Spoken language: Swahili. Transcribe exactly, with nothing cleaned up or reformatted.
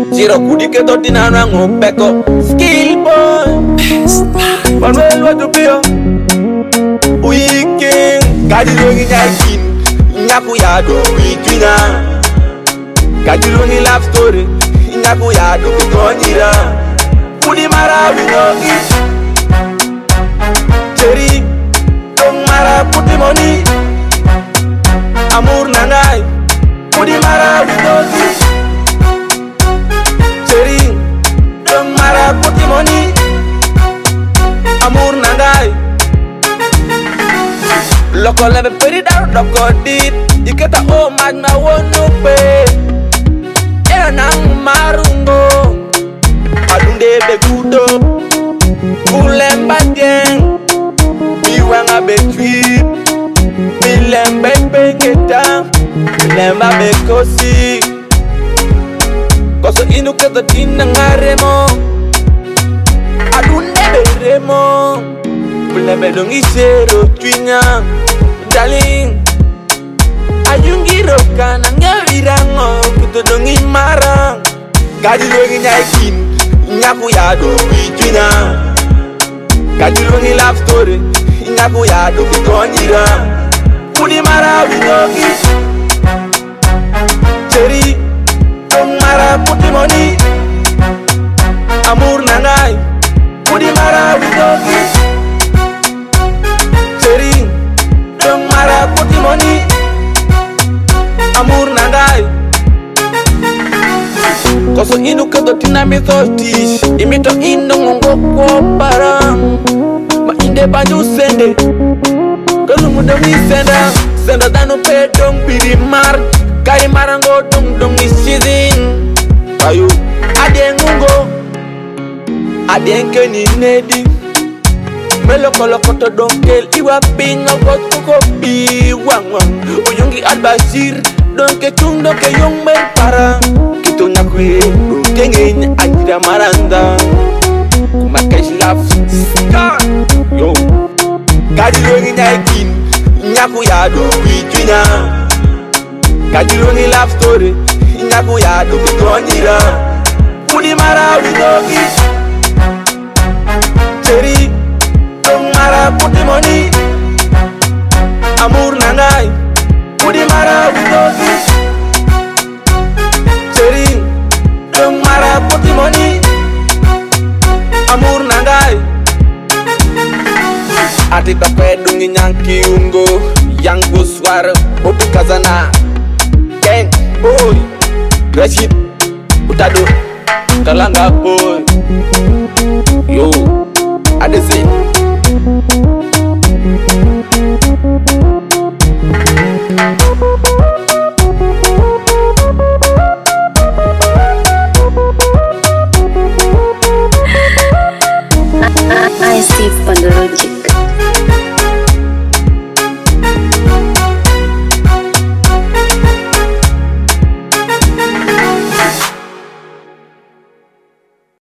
Zero kudi ke toti na na ngopeko. Skill boy. Manuel what to be yo. Weekend. Kadilongi nyakin. Nyaku yado witwina. Kadilongi love story. Nyaku yado kitonyira. Kudi mara winogi. Cherry. Dong mara puti money. Amour nangai. Kudi mara winogi. Cherry. Dong mara puti money. Amour nangai. Loko leve peri dar loko dit. Iketa o magna wonu pe. Era nang marungo. Adunde begudo. Kulemba geng. Biwanga betwi. Bilembe pengeta. Bilemba bekosi. Koso inu keto tina ngaremo. Adunde beremo. Bilembe dong isero twinya. Darling, ayungiro kana ngavirango kuto dongi marang. Kadilongi nyaikin, nyaku yado witwina. Kadilongi love story, nyaku yado kitonyira. Kudi mara winogi. Cherry, dong mara puti money. Amour nangai, kudi mara winogi. Cherry, dong mara puti money. Amour nangai. Koso inu kedo tina mithotish. Imito ino ngongo kwa parang. Ma inde banyu sende. Kalu muda mi senda. Senda dano pe dong piri mar. Kari marango dong dong ishizin. Kayu ade ngungo. Ade nke ni nedi. Melo kolo koto donkel iwa pinga koto kopi wangwang. Uyungi albasir donke chung donke yung mer para. Kito nyakwe kengenya ajira maranda. Kumakesh love star. Yo Kadilongi nyaikin nyaku yado witwina. Kadilongi love story nyaku yado kitonyira. Kudi mara winogi. Cherry dong mara puti money. Amour nangai. Kudi mara winogi. Cherry dong mara puti money. Amour nangai. Ati tape dungi nyanki ungo. Yang buswar opi kazana. Gang boy Rashid Utado Kalanga boy. Yo Adesi.